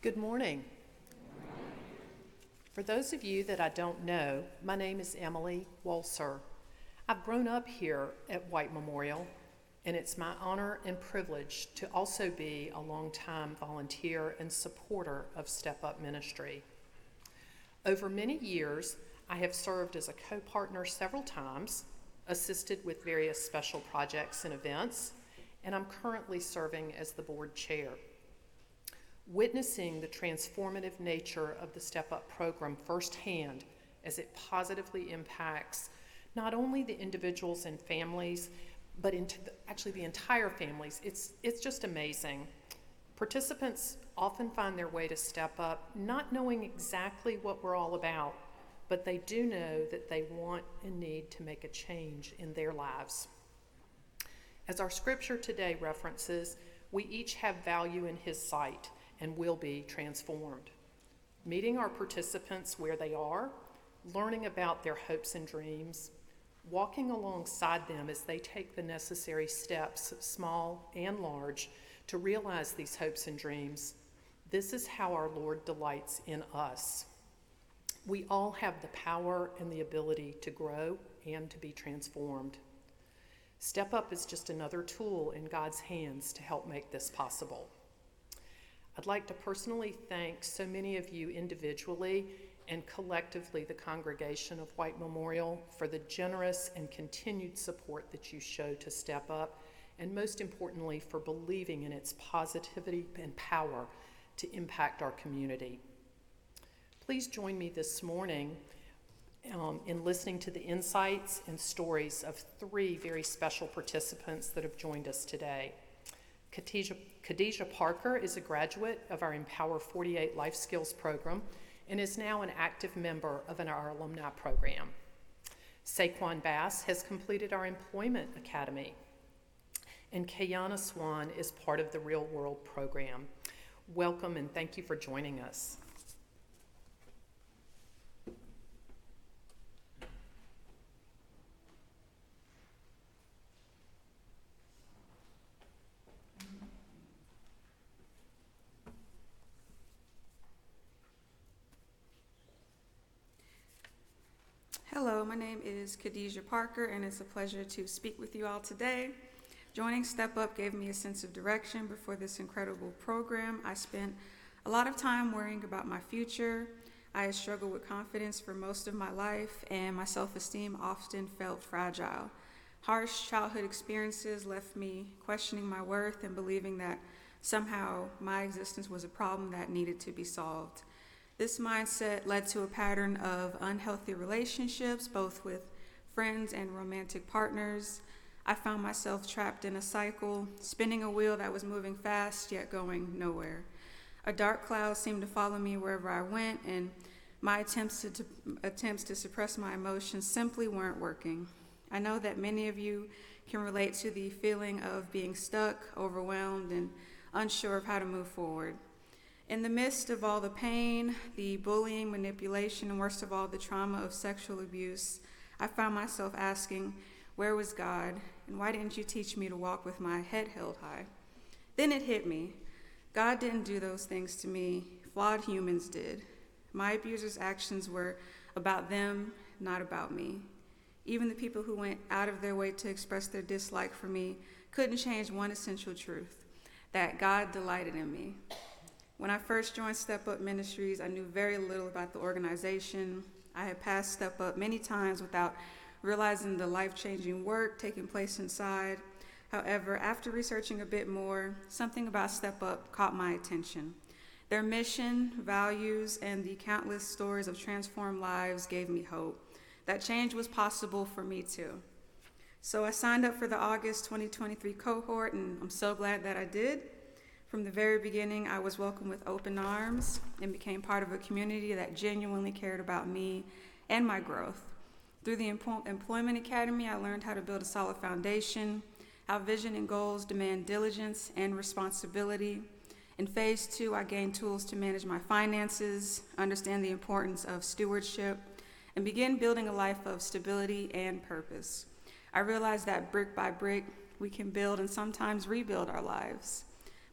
Good morning. For those of you that I don't know, my name is Emily Walser. I've grown up here at White Memorial, and it's my honor and privilege to also be a longtime volunteer and supporter of Step Up Ministry. Over many years, I have served as a co-partner several times, assisted with various special projects and events, and I'm currently serving as the board chair. Witnessing the transformative nature of the Step Up program firsthand as it positively impacts not only the individuals and families, but actually the entire families, it's just amazing. Participants often find their way to Step Up not knowing exactly what we're all about, but they do know that they want and need to make a change in their lives. As our scripture today references, we each have value in His sight and will be transformed. Meeting our participants where they are, learning about their hopes and dreams, walking alongside them as they take the necessary steps, small and large, to realize these hopes and dreams. This is how our Lord delights in us. We all have the power and the ability to grow and to be transformed. Step Up is just another tool in God's hands to help make this possible. I'd like to personally thank so many of you individually and collectively the congregation of White Memorial for the generous and continued support that you show to Step Up, and most importantly for believing in its positivity and power to impact our community. Please join me this morning in listening to the insights and stories of three very special participants that have joined us today. Khadijah Parker is a graduate of our Empower 48 Life Skills program and is now an active member of our alumni program. Saquon Bass has completed our Employment Academy, and Kayana Swan is part of the Real World program. Welcome and thank you for joining us. Hello, my name is Khadijah Parker, and it's a pleasure to speak with you all today. Joining Step Up gave me a sense of direction before this incredible program. I spent a lot of time worrying about my future. I had struggled with confidence for most of my life, and my self-esteem often felt fragile. Harsh childhood experiences left me questioning my worth and believing that somehow my existence was a problem that needed to be solved. This mindset led to a pattern of unhealthy relationships, both with friends and romantic partners. I found myself trapped in a cycle, spinning a wheel that was moving fast yet going nowhere. A dark cloud seemed to follow me wherever I went, and my attempts to suppress my emotions simply weren't working. I know that many of you can relate to the feeling of being stuck, overwhelmed, and unsure of how to move forward. In the midst of all the pain, the bullying, manipulation, and worst of all, the trauma of sexual abuse, I found myself asking, where was God, and why didn't you teach me to walk with my head held high? Then it hit me. God didn't do those things to me. Flawed humans did. My abusers' actions were about them, not about me. Even the people who went out of their way to express their dislike for me couldn't change one essential truth, that God delighted in me. When I first joined Step Up Ministries, I knew very little about the organization. I had passed Step Up many times without realizing the life-changing work taking place inside. However, after researching a bit more, something about Step Up caught my attention. Their mission, values, and the countless stories of transformed lives gave me hope that change was possible for me too. So I signed up for the August 2023 cohort, and I'm so glad that I did. From the very beginning, I was welcomed with open arms and became part of a community that genuinely cared about me and my growth. Through the Employment Academy, I learned how to build a solid foundation, how vision and goals demand diligence and responsibility. In phase 2, I gained tools to manage my finances, understand the importance of stewardship, and begin building a life of stability and purpose. I realized that brick by brick, we can build and sometimes rebuild our lives.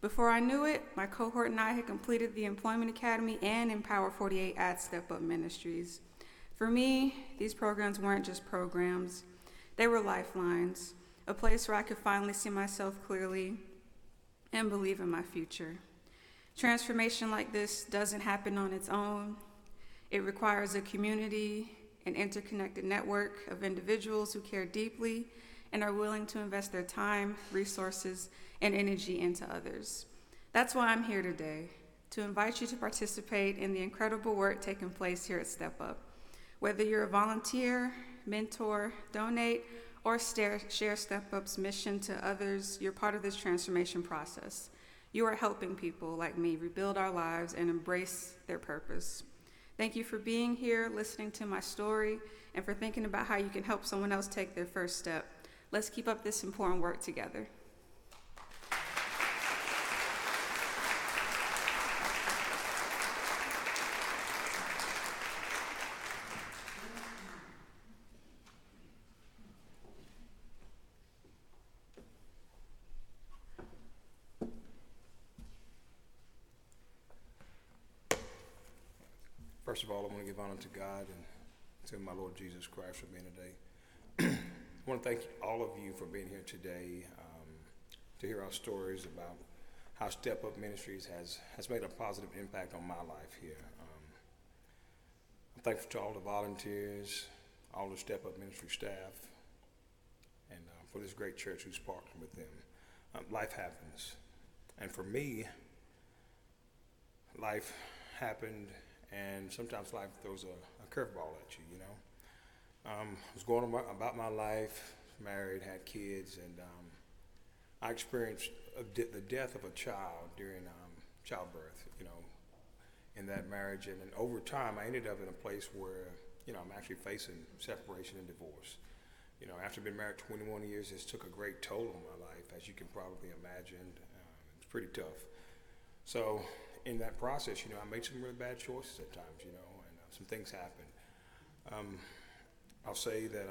Before I knew it, my cohort and I had completed the Employment Academy and Empower 48 at Step Up Ministries. For me, these programs weren't just programs, they were lifelines, a place where I could finally see myself clearly and believe in my future. Transformation like this doesn't happen on its own. It requires a community, an interconnected network of individuals who care deeply and are willing to invest their time, resources, and energy into others. That's why I'm here today, to invite you to participate in the incredible work taking place here at Step Up. Whether you're a volunteer, mentor, donate, or share Step Up's mission to others, you're part of this transformation process. You are helping people like me rebuild our lives and embrace their purpose. Thank you for being here, listening to my story, and for thinking about how you can help someone else take their first step. Let's keep up this important work together. First of all, I want to give honor to God and to my Lord Jesus Christ for being today. I want to thank all of you for being here today to hear our stories about how Step Up Ministries has made a positive impact on my life here. I'm thankful to all the volunteers, all the Step Up Ministry staff, and for this great church who's partnered with them. Life happens. And for me, life happened, and sometimes life throws a curveball at you, you know. I was going about my life, married, had kids, and I experienced the death of a child during childbirth, you know, in that marriage. And then over time, I ended up in a place where, you know, I'm actually facing separation and divorce. You know, after being married 21 years, this took a great toll on my life, as you can probably imagine. It's pretty tough. So in that process, you know, I made some really bad choices at times, you know, and some things happened. I'll say that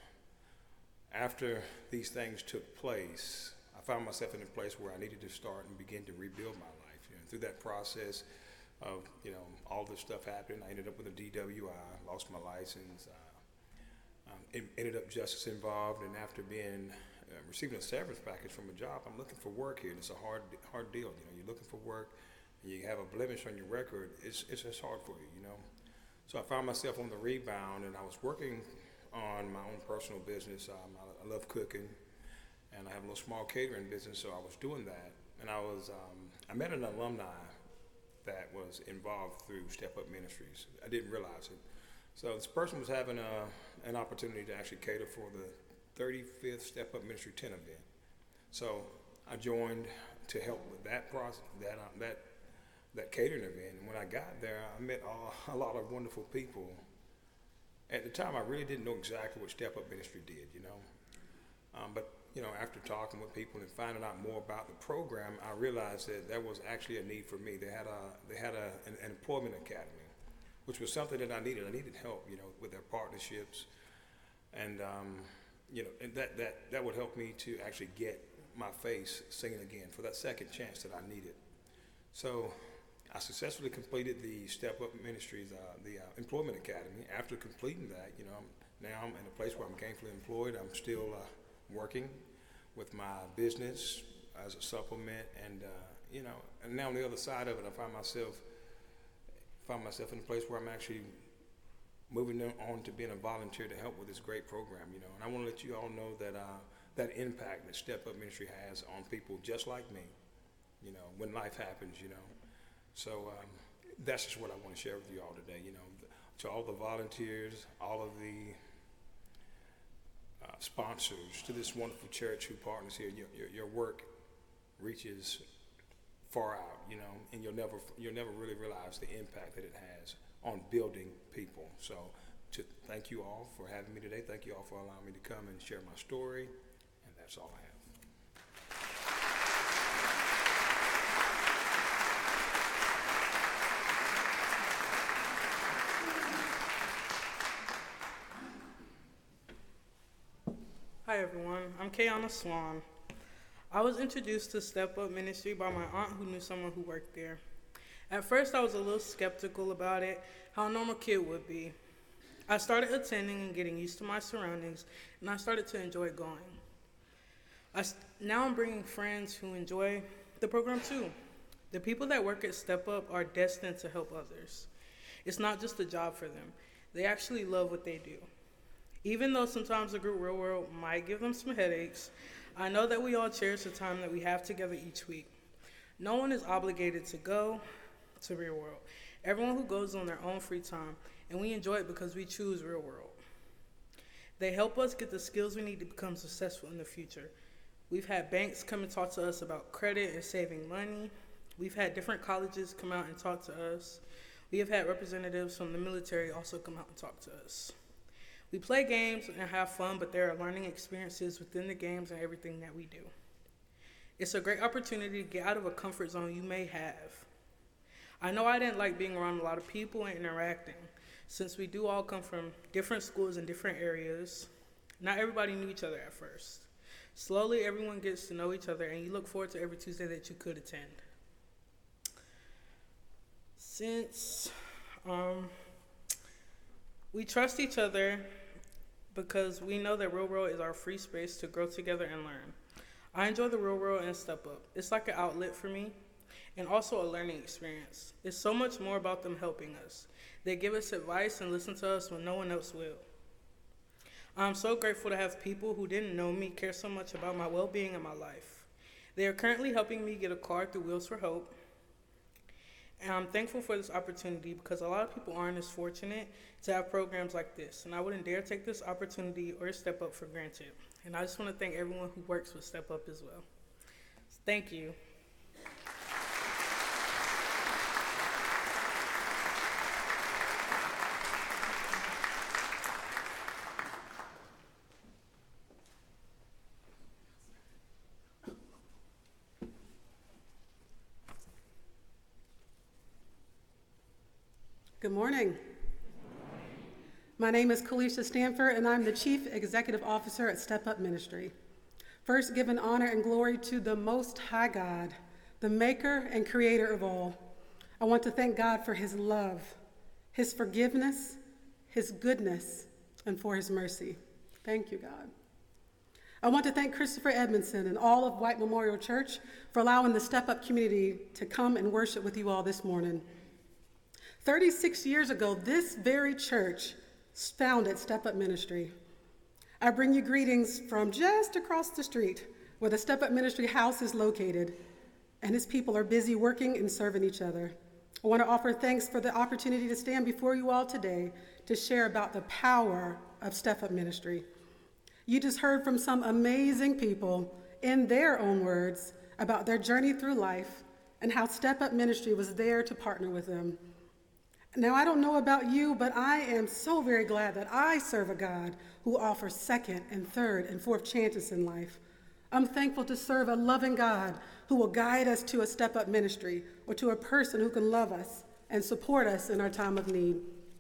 after these things took place, I found myself in a place where I needed to start and begin to rebuild my life. You know, through that process of, you know, all this stuff happened, I ended up with a DWI, lost my license, ended up justice involved, and after receiving a severance package from a job, I'm looking for work here, and it's a hard deal. You know, you're looking for work, and you have a blemish on your record, it's just hard for you, you know. So I found myself on the rebound, and I was working on my own personal business. I love cooking, and I have a little small catering business, so I was doing that. And I met an alumni that was involved through Step Up Ministries. I didn't realize it. So this person was having an opportunity to actually cater for the 35th Step Up Ministry 10 event. So I joined to help with that process, that catering event. And when I got there, I met a lot of wonderful people. At the time, I really didn't know exactly what Step Up Ministry did, you know. But, you know, after talking with people and finding out more about the program, I realized that there was actually a need for me. They had an employment academy, which was something that I needed. I needed help, you know, with their partnerships. And, you know, and that would help me to actually get my face singing again for that second chance that I needed. So I successfully completed the Step Up Ministries, the Employment Academy. After completing that, you know, now I'm in a place where I'm gainfully employed. I'm still working with my business as a supplement, and you know, and now on the other side of it, I find myself in a place where I'm actually moving on to being a volunteer to help with this great program, you know. And I want to let you all know that that impact that Step Up Ministry has on people just like me, you know, when life happens, you know. So that's just what I want to share with you all today, you know. To all the volunteers, all of the sponsors, to this wonderful church who partners here, your work reaches far out, you know, and you'll never really realize the impact that it has on building people. So to thank you all for having me today. Thank you all for allowing me to come and share my story, and that's all I have. Hi everyone, I'm Kayana Swan. I was introduced to Step Up Ministry by my aunt who knew someone who worked there. At first, I was a little skeptical about it, how a normal kid would be. I started attending and getting used to my surroundings, and I started to enjoy going. Now I'm bringing friends who enjoy the program too. The people that work at Step Up are destined to help others. It's not just a job for them. They actually love what they do. Even though sometimes the group Real World might give them some headaches, I know that we all cherish the time that we have together each week. No one is obligated to go to Real World. Everyone who goes on their own free time, and we enjoy it because we choose Real World. They help us get the skills we need to become successful in the future. We've had banks come and talk to us about credit and saving money. We've had different colleges come out and talk to us. We have had representatives from the military also come out and talk to us. We play games and have fun, but there are learning experiences within the games and everything that we do. It's a great opportunity to get out of a comfort zone you may have. I know I didn't like being around a lot of people and interacting. Since we do all come from different schools in different areas, not everybody knew each other at first. Slowly, everyone gets to know each other, and you look forward to every Tuesday that you could attend. Since we trust each other because we know that Real World is our free space to grow together and learn. I enjoy the Real World and Step Up. It's like an outlet for me and also a learning experience. It's so much more about them helping us. They give us advice and listen to us when no one else will. I'm so grateful to have people who didn't know me care so much about my well-being and my life. They are currently helping me get a car through Wheels for Hope. And I'm thankful for this opportunity because a lot of people aren't as fortunate to have programs like this. And I wouldn't dare take this opportunity or Step Up for granted. And I just want to thank everyone who works with Step Up as well. Thank you. Good morning. My name is Kalisha Stanford, and I'm the Chief Executive Officer at Step Up Ministry. First, giving honor and glory to the Most High God, the Maker and Creator of all. I want to thank God for His love, His forgiveness, His goodness, and for His mercy. Thank you, God. I want to thank Christopher Edmondson and all of White Memorial Church for allowing the Step Up community to come and worship with you all this morning. 36 years ago, this very church founded Step Up Ministry. I bring you greetings from just across the street where the Step Up Ministry house is located, and its people are busy working and serving each other. I want to offer thanks for the opportunity to stand before you all today to share about the power of Step Up Ministry. You just heard from some amazing people in their own words about their journey through life and how Step Up Ministry was there to partner with them. Now, I don't know about you, but I am so very glad that I serve a God who offers second and third and fourth chances in life. I'm thankful to serve a loving God who will guide us to a Step Up ministry or to a person who can love us and support us in our time of need.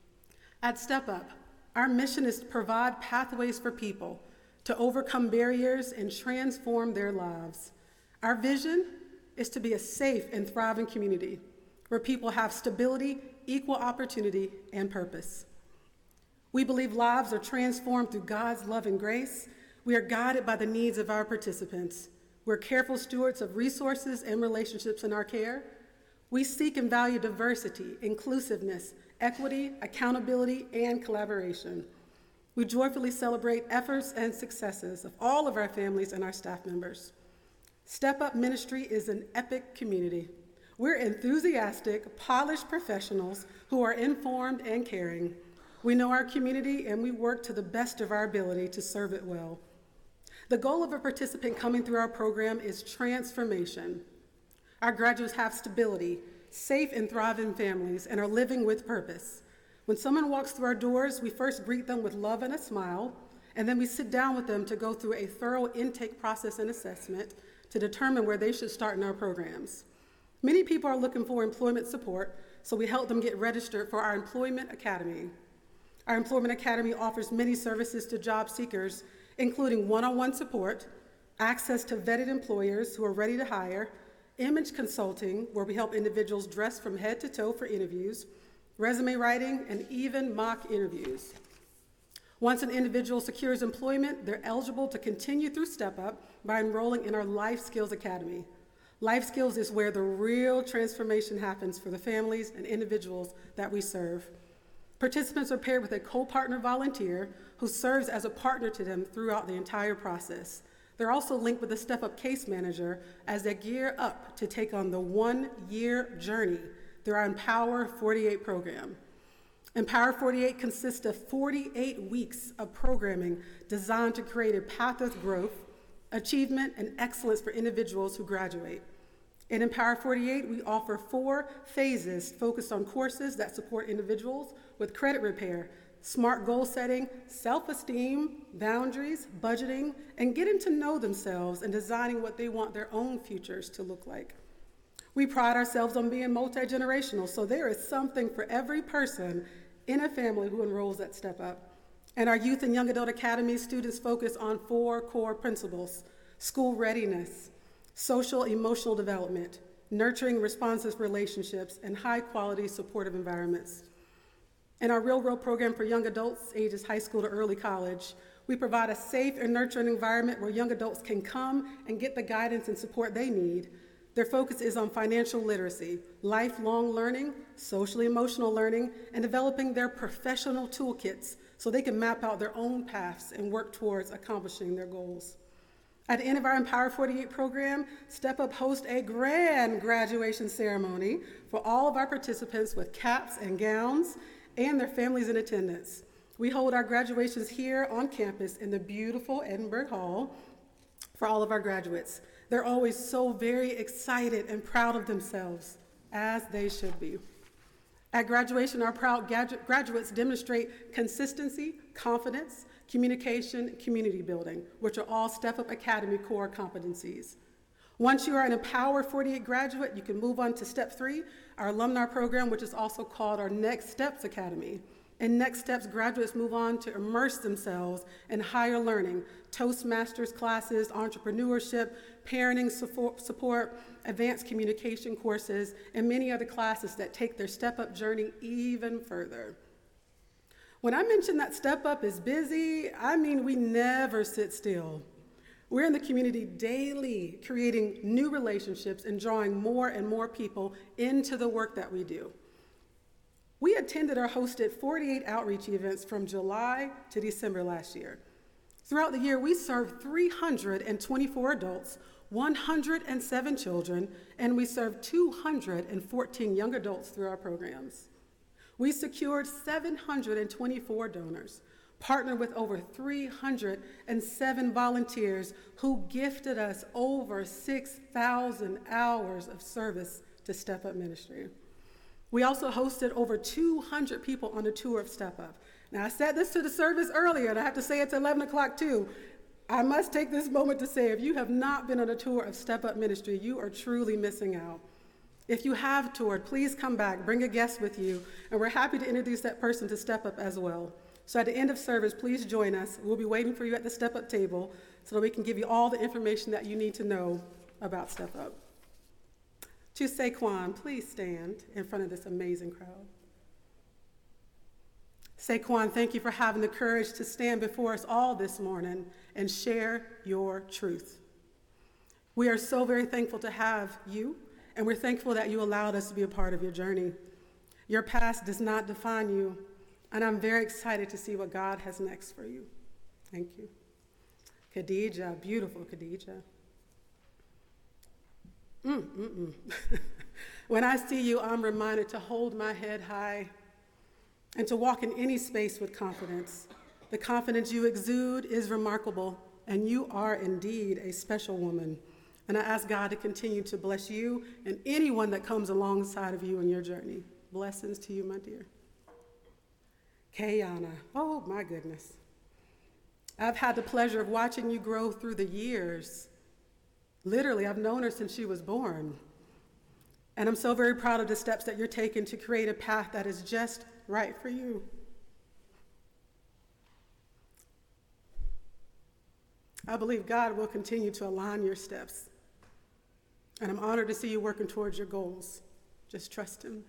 At Step Up, our mission is to provide pathways for people to overcome barriers and transform their lives. Our vision is to be a safe and thriving community where people have stability, equal opportunity, and purpose. We believe lives are transformed through God's love and grace. We are guided by the needs of our participants. We're careful stewards of resources and relationships in our care. We seek and value diversity, inclusiveness, equity, accountability, and collaboration. We joyfully celebrate efforts and successes of all of our families and our staff members. Step Up Ministry is an epic community. We're enthusiastic, polished professionals who are informed and caring. We know our community and we work to the best of our ability to serve it well. The goal of a participant coming through our program is transformation. Our graduates have stability, safe and thriving families, and are living with purpose. When someone walks through our doors, we first greet them with love and a smile, and then we sit down with them to go through a thorough intake process and assessment to determine where they should start in our programs. Many people are looking for employment support, so we help them get registered for our Employment Academy. Our Employment Academy offers many services to job seekers, including one-on-one support, access to vetted employers who are ready to hire, image consulting, where we help individuals dress from head to toe for interviews, resume writing, and even mock interviews. Once an individual secures employment, they're eligible to continue through Step Up by enrolling in our Life Skills Academy. Life Skills is where the real transformation happens for the families and individuals that we serve. Participants are paired with a co-partner volunteer who serves as a partner to them throughout the entire process. They're also linked with a Step Up case manager as they gear up to take on the 1-year journey through our Empower 48 program. Empower 48 consists of 48 weeks of programming designed to create a path of growth, achievement, and excellence for individuals who graduate. In Empower 48, we offer 4 phases focused on courses that support individuals with credit repair, smart goal setting, self-esteem, boundaries, budgeting, and getting to know themselves and designing what they want their own futures to look like. We pride ourselves on being multi-generational, so there is something for every person in a family who enrolls at Step Up. And our Youth and Young Adult Academy students focus on 4 core principles: school readiness, social emotional development, nurturing responsive relationships, and high-quality supportive environments. In our Real World program for young adults ages high school to early college, we provide a safe and nurturing environment where young adults can come and get the guidance and support they need. Their focus is on financial literacy, lifelong learning, social emotional learning, and developing their professional toolkits so they can map out their own paths and work towards accomplishing their goals. At the end of our Empower 48 program, Step Up hosts a grand graduation ceremony for all of our participants with caps and gowns and their families in attendance. We hold our graduations here on campus in the beautiful Edinburgh Hall for all of our graduates. They're always so very excited and proud of themselves, as they should be. At graduation, our proud graduates demonstrate consistency, confidence, communication, community building, which are all Step Up Academy core competencies. Once you are an Empower 48 graduate, you can move on to Step 3, our alumni program, which is also called our Next Steps Academy. In Next Steps, graduates move on to immerse themselves in higher learning, Toastmasters classes, entrepreneurship, parenting support, advanced communication courses, and many other classes that take their Step Up journey even further. When I mention that Step Up is busy, I mean we never sit still. We're in the community daily, creating new relationships and drawing more and more people into the work that we do. We attended or hosted 48 outreach events from July to December last year. Throughout the year, we served 324 adults, 107 children, and we served 214 young adults through our programs. We secured 724 donors, partnered with over 307 volunteers who gifted us over 6,000 hours of service to Step Up Ministry. We also hosted over 200 people on a tour of Step Up. Now, I said this to the service earlier, and I have to say it to 11 o'clock too. I must take this moment to say, if you have not been on a tour of Step Up Ministry, you are truly missing out. If you have toured, please come back, bring a guest with you, and we're happy to introduce that person to Step Up as well. So at the end of service, please join us. We'll be waiting for you at the Step Up table so that we can give you all the information that you need to know about Step Up. To Saquon, please stand in front of this amazing crowd. Saquon, thank you for having the courage to stand before us all this morning and share your truth. We are so very thankful to have you, and we're thankful that you allowed us to be a part of your journey. Your past does not define you, and I'm very excited to see what God has next for you. Thank you. Khadija, beautiful Khadija. When I see you, I'm reminded to hold my head high and to walk in any space with confidence. The confidence you exude is remarkable, and you are indeed a special woman. And I ask God to continue to bless you and anyone that comes alongside of you in your journey. Blessings to you, my dear. Kayana, oh my goodness. I've had the pleasure of watching you grow through the years. Literally, I've known her since she was born. And I'm so very proud of the steps that you're taking to create a path that is just right for you. I believe God will continue to align your steps. And I'm honored to see you working towards your goals. Just trust him.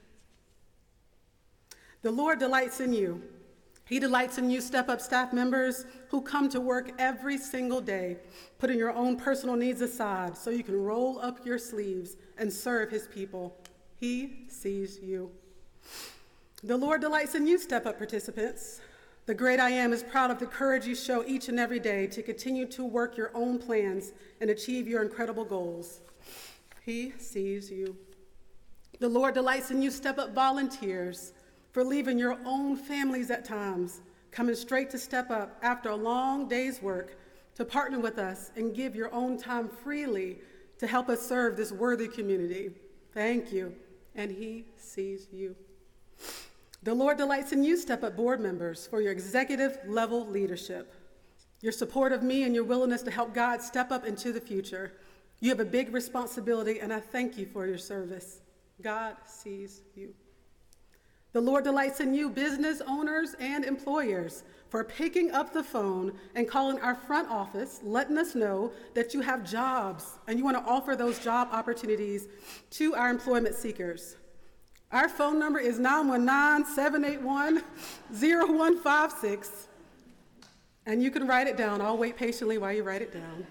The Lord delights in you. He delights in you, Step Up staff members who come to work every single day, putting your own personal needs aside so you can roll up your sleeves and serve his people. He sees you. The Lord delights in you, Step Up participants. The great I Am is proud of the courage you show each and every day to continue to work your own plans and achieve your incredible goals. He sees you. The Lord delights in you, Step Up volunteers, for leaving your own families at times, coming straight to Step Up after a long day's work to partner with us and give your own time freely to help us serve this worthy community. Thank you, and he sees you. The Lord delights in you, Step Up board members, for your executive level leadership, your support of me and your willingness to help God step up into the future. You have a big responsibility, and I thank you for your service. God sees you. The Lord delights in you, business owners and employers, for picking up the phone and calling our front office, letting us know that you have jobs and you want to offer those job opportunities to our employment seekers. Our phone number is 919-781-0156, and you can write it down. I'll wait patiently while you write it down.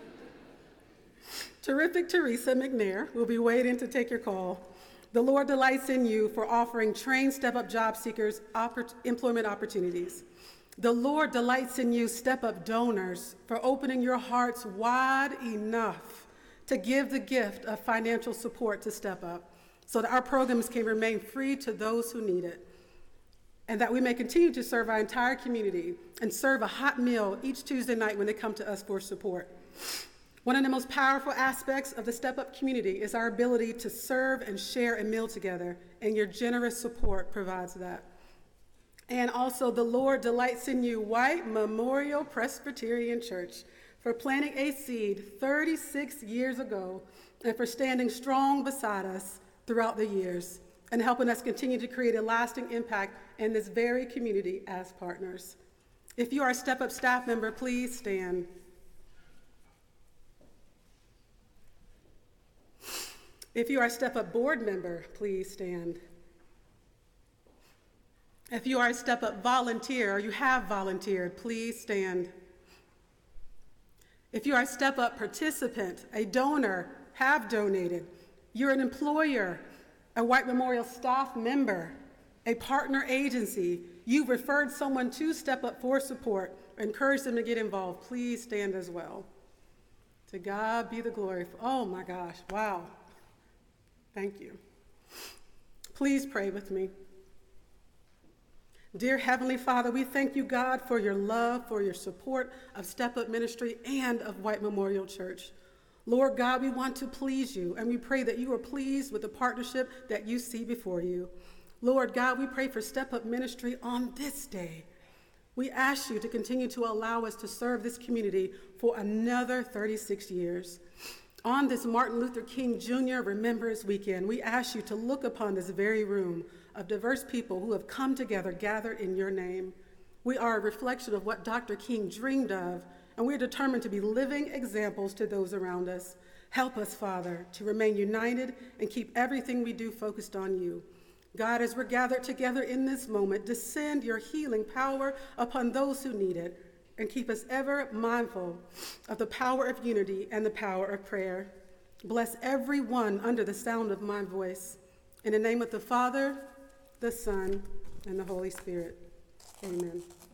Terrific Teresa McNair will be waiting to take your call. The Lord delights in you for offering trained Step Up job seekers employment opportunities. The Lord delights in you, Step Up donors, for opening your hearts wide enough to give the gift of financial support to Step Up so that our programs can remain free to those who need it, and that we may continue to serve our entire community and serve a hot meal each Tuesday night when they come to us for support. One of the most powerful aspects of the Step Up community is our ability to serve and share a meal together, and your generous support provides that. And also, the Lord delights in you, White Memorial Presbyterian Church, for planting a seed 36 years ago and for standing strong beside us throughout the years and helping us continue to create a lasting impact in this very community as partners. If you are a Step Up staff member, please stand. If you are a Step Up board member, please stand. If you are a Step Up volunteer or you have volunteered, please stand. If you are a Step Up participant, a donor, have donated, you're an employer, a White Memorial staff member, a partner agency, you've referred someone to Step Up for support, encourage them to get involved, please stand as well. To God be the glory. Oh my gosh, wow. Thank you. Please pray with me. Dear Heavenly Father, we thank you, God, for your love, for your support of Step Up Ministry and of White Memorial Church. Lord God, we want to please you, and we pray that you are pleased with the partnership that you see before you. Lord God, we pray for Step Up Ministry on this day. We ask you to continue to allow us to serve this community for another 36 years. On this Martin Luther King Jr. Remembrance Weekend, we ask you to look upon this very room of diverse people who have come together, gathered in your name. We are a reflection of what Dr. King dreamed of, and we're determined to be living examples to those around us. Help us, Father, to remain united and keep everything we do focused on you. God, as we're gathered together in this moment, descend your healing power upon those who need it, and keep us ever mindful of the power of unity and the power of prayer. Bless everyone under the sound of my voice. In the name of the Father, the Son, and the Holy Spirit. Amen.